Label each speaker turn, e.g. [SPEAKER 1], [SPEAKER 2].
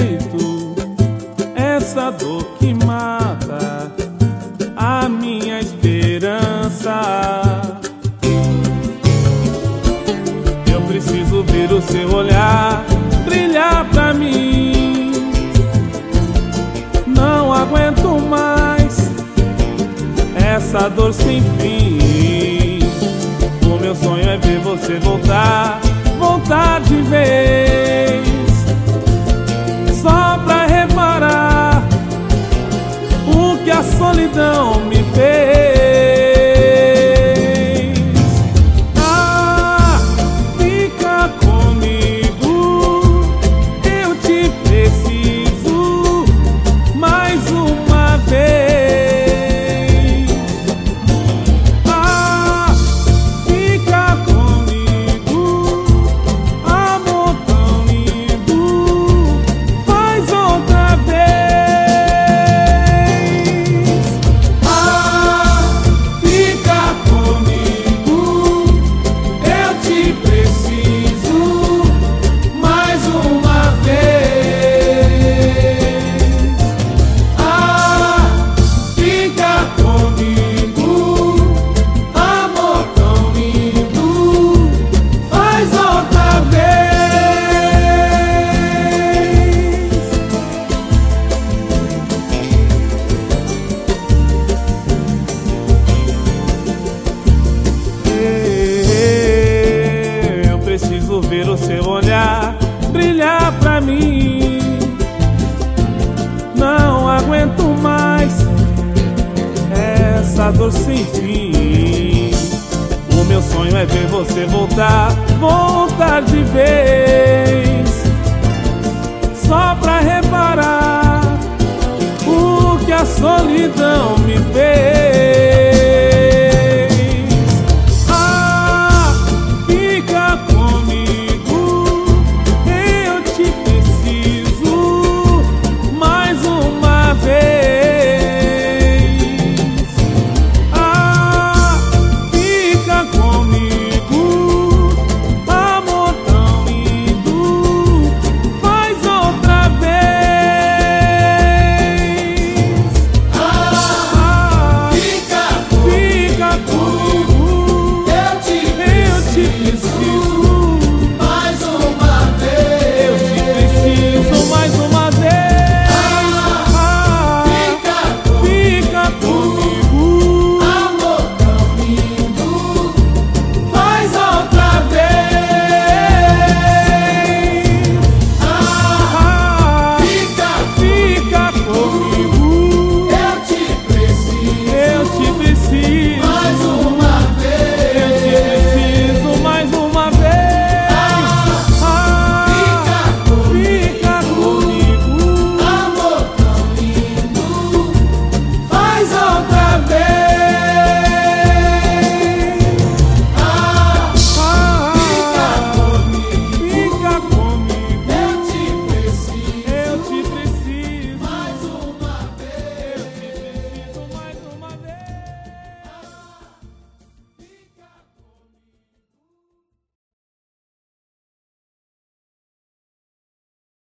[SPEAKER 1] peito, essa dor que mata a minha esperança. Eu preciso ver o seu olhar brilhar pra mim. Não aguento mais essa dor sem fim. O meu sonho é ver você voltar, voltar de vez, só pra reparar o que a solidão me fez. Ah, fica comigo, eu te preciso mais uma vez. Preciso ver o seu olhar brilhar pra mim. Não aguento mais essa dor sem fim. O meu sonho é ver você voltar, voltar de vez, só pra reparar o que a solidão me fez.